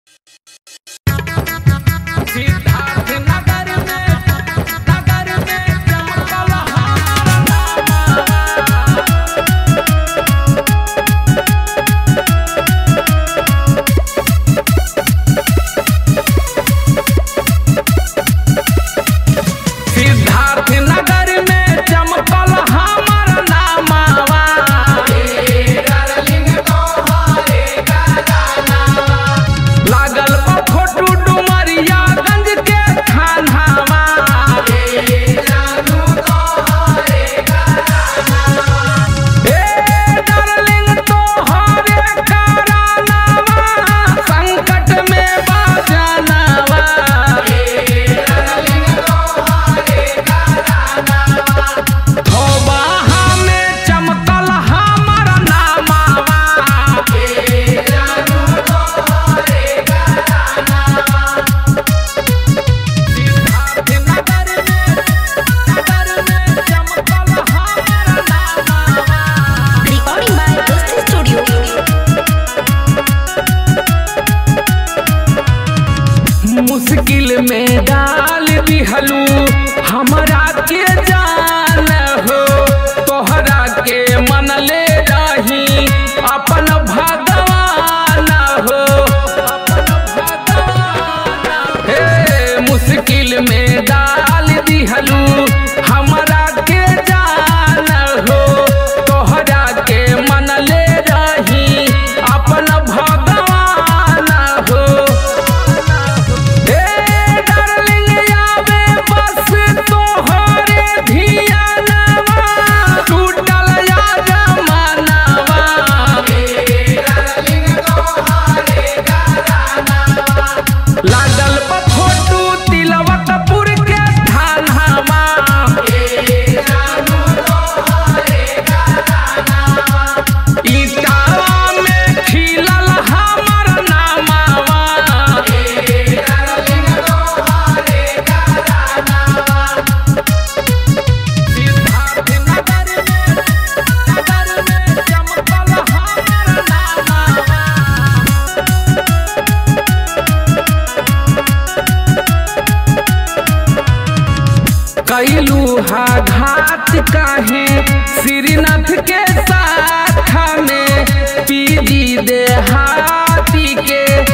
सिद्धार्थ नगर में चमकल सिद्धार्थ नगर में चमकल हमर नामवा लागल बा फोटू डुमरियागंज के थानावा डार्लिंग तोहरे करानावा संकट में बा जानवा धोबाहा में चमकल हमर नामवा सिद्धार्थ नगर में चमकल हमर नामवा Recording by Dosti Studio. मुश्किल में डाल दिहलू हमरा के जान हो तोहरा के मन ले रही अपन भगवान हो हे मुश्किल में डाल दिहलू हमरा के जान हो तोहरा के मन ले रही अपन भगवान हो डार्लिंग आवे बस तोहरे धियानवा टूटल यार मानवा लागल बा फोटू तिलवतपुर के थानावा इटावा में खिलल हमर नामवा सिद्धार्थ नगर में चमकल हमर नामवा कैलू हा घात काहे श्रीनाथ के साथ में पीजी देहाती के